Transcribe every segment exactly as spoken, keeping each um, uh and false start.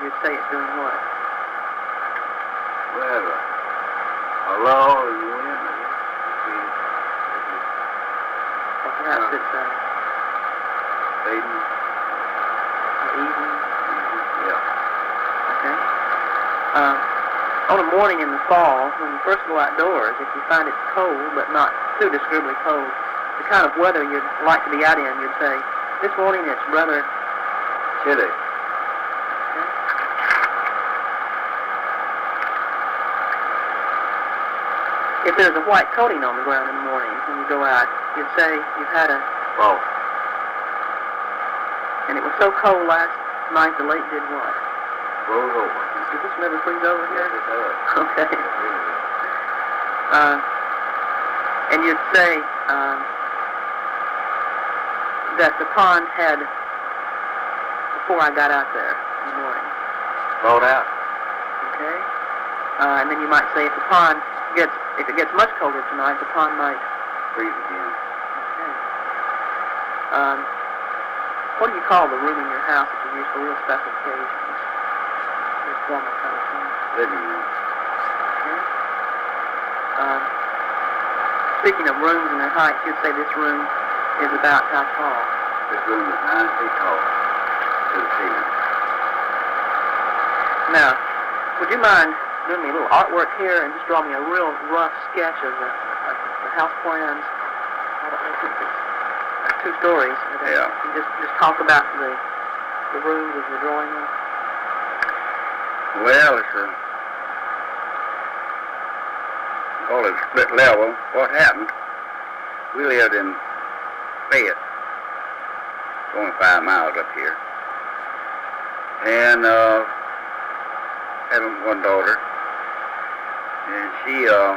you'd say it's doing what? Well, uh, a law in the wind, I guess. Or perhaps uh, it's uh, fading. Or evening. Yeah. Okay. Uh, on a morning in the fall, when you first go outdoors, if you find it's cold, but not too disagreeably cold, the kind of weather you'd like to be out in, you'd say, this morning it's rather chilly. Okay. If there's a white coating on the ground in the morning when you go out, you'd say you've had a frost. And it was so cold last night the lake did what? Froze over. Does this never freeze over here? Yes, it does. Okay. It really does. Uh, and you'd say uh, that the pond had, before I got out there in the morning. Thawed out. Okay. Uh, and then you might say if the pond gets, if it gets much colder tonight, the pond might freeze again. Okay. Um, what do you call the room in your house that you use for real special occasions? Your formal kind of thing. Living room. Okay. Um, speaking of rooms and their heights, you'd say this room is about how tall? This room is nine feet tall to the ceiling. Now, would you mind doing me a little artwork here and just draw me a real rough sketch of the, of the house plans? I don't know if it's uh, two stories. Yeah. And just just talk about the the rooms as you're drawing them. Well, it's a call it split level. What happened? We lived in Fayette, only five miles up here, and uh, had one daughter, and she uh,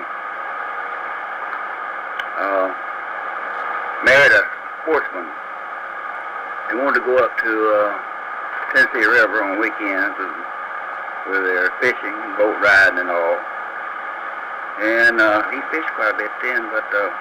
uh, married a sportsman. They wanted to go up to uh, Tennessee River on weekends with, with their fishing, boat riding and all. And uh, he fished quite a bit then, but uh,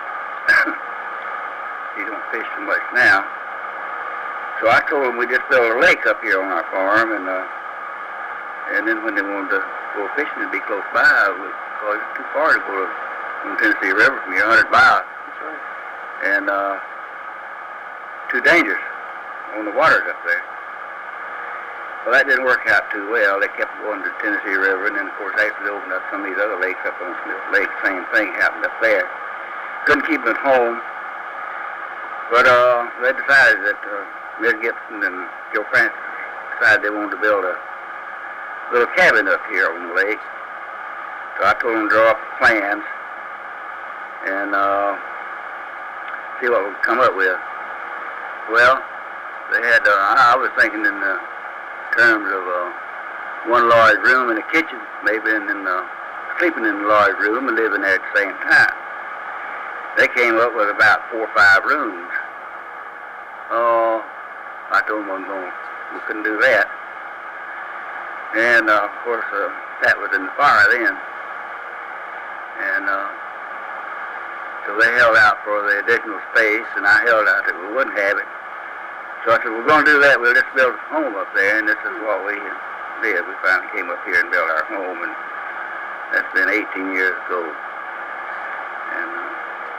he don't fish so much now. So I told him we just build a lake up here on our farm, and uh, and then when they wanted to go fishing, it'd be close by, because it's too far to go to on Tennessee River from here, one hundred miles. That's right. And uh, too dangerous on the waters up there. Well, that didn't work out too well. They kept going to Tennessee River, and then, of course, after they opened up some of these other lakes up on Smith Lake, same thing happened up there. Couldn't keep them at home, but uh, they decided that uh, Miss Gibson and Joe Francis decided they wanted to build a little cabin up here on the lake. So I told them to draw up plans and uh, see what we could come up with. Well, they had, uh, I was thinking in the terms of uh, one large room and a kitchen, maybe, and then uh, sleeping in the large room and living there at the same time. They came up with about four or five rooms. Oh, uh, I told them I was going, we couldn't do that. And uh, of course, uh, that was in the fire then. And uh, so they held out for the additional space, and I held out that we wouldn't have it. So I said, we're going to do that. We'll just build a home up there, and this is what we did. We finally came up here and built our home, and that's been eighteen years ago. And uh,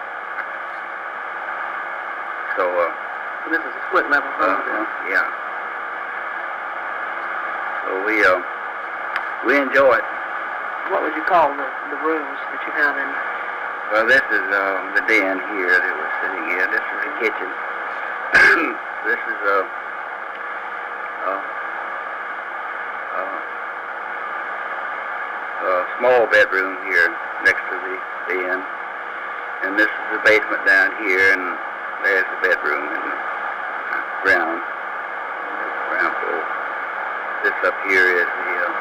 so, uh, so this is a split level home. Uh, uh, yeah. So we uh, we enjoy it. What would you call the, the rooms that you have in? Well, this is um, the den here that we're sitting in. This is the kitchen. This is a, a, a, a small bedroom here next to the den, and this is the basement down here, and there's the bedroom in the ground, ground floor. This up here is the uh,